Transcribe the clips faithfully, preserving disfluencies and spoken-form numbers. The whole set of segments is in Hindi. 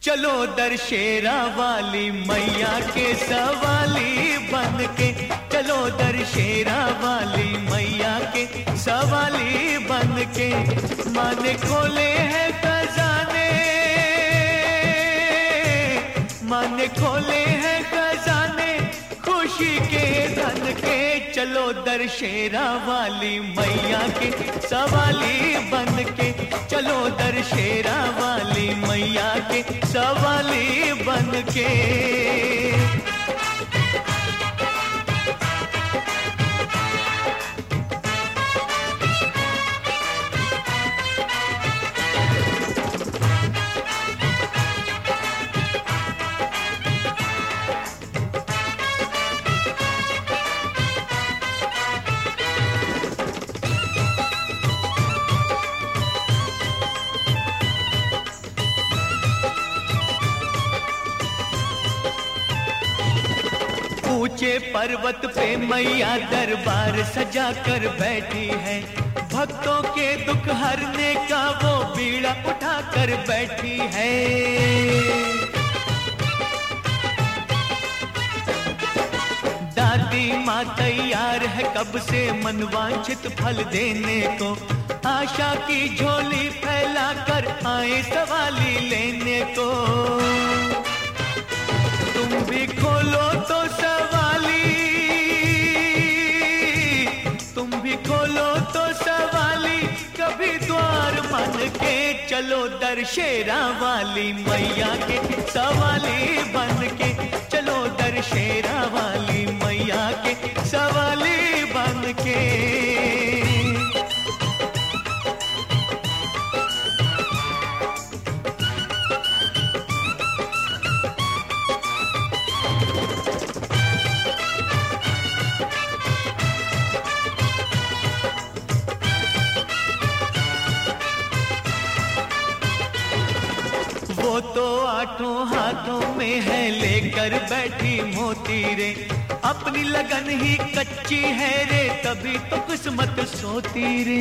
चलो दरशेरा वाली मैया के सवाली बन के, चलो दरशेरा वाली मैया के सवाली बन के। माँ ने खोले हैं खजाने, माँ ने खोले हैं खजाने खुशी के धन के। चलो दरशेरा वाली मैया के सवाली बन के, चलो दरशेरा वाली मैया के सवाली बन के। ऊंचे पर्वत पे मैया दरबार सजा कर बैठी है, भक्तों के दुख हरने का वो बीड़ा उठा कर बैठी है। दादी माँ तैयार है कब से मनवांछित फल देने को, आशा की झोली फैला कर आए सवाली लेने को। तुम भी खोलो तो सवाली, तुम भी खोलो तो सवाली कभी द्वार मन के। चलो दरशेरा वाली मैया के सवाली बन के, चलो दरशेरा वाली मैया के सवाली बन के। वो तो आठों हाथों में है लेकर बैठी मोती रे, अपनी लगन ही कच्ची है रे तभी तो किस्मत सोती रे।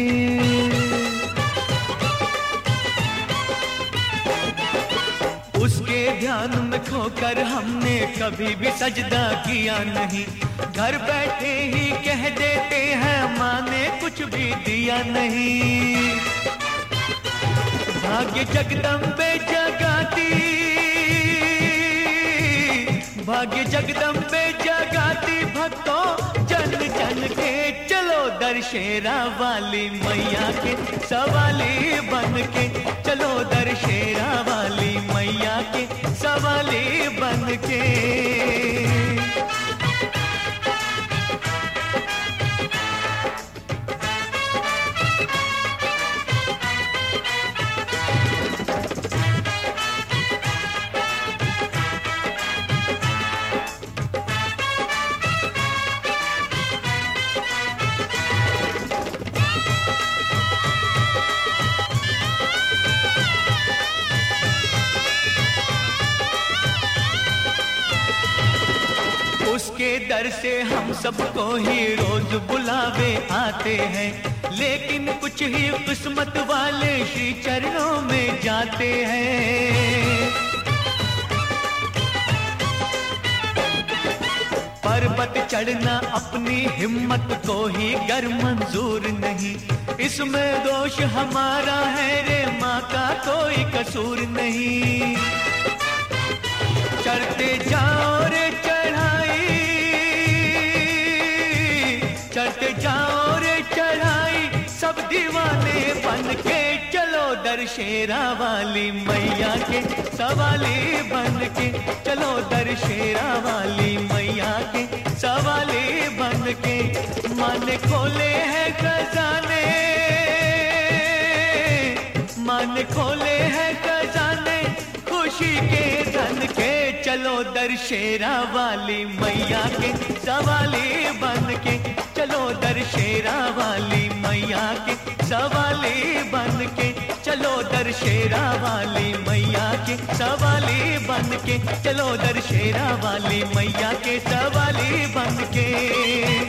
उसके ध्यान में खोकर हमने कभी भी सजदा किया नहीं, घर बैठे ही कह देते हैं माँ ने कुछ भी दिया नहीं। भाग्य जगदम्बे जगाती, भाग्य जगदम्बे जगाती भक्तों जन जन के। चलो दरशेरा वाली मैया के सवाली बन के, चलो दरशेरा वाली मैया के सवाली बन के। उसके दर से हम सबको ही रोज बुलावे आते हैं, लेकिन कुछ ही किस्मत वाले श्री चरणों में जाते हैं। पर्वत चढ़ना अपनी हिम्मत को ही गर मंजूर नहीं, इसमें दोष हमारा है रे माँ का कोई कसूर नहीं। चढ़ते जाओ रे चढ़ाई, चढ़ते जाओ रे चढ़ाई सब दीवाने बन के। चलो दरशेरा वाली मैया के सवाली बन के, चलो दरशेरा वाली मैया के सवाली बन के। माँ ने खोले हैं खजाने, माँ ने खोले हैं खजाने खुशी के धन के। चलो दरशेरा वाली मैया के सवाली बन के, चलो दरशेरा वाली मैया के सवाली बन के। चलो दरशेरा वाली मैया के सवाली बन के, चलो दरशेरा वाली मैया के सवाली बन के।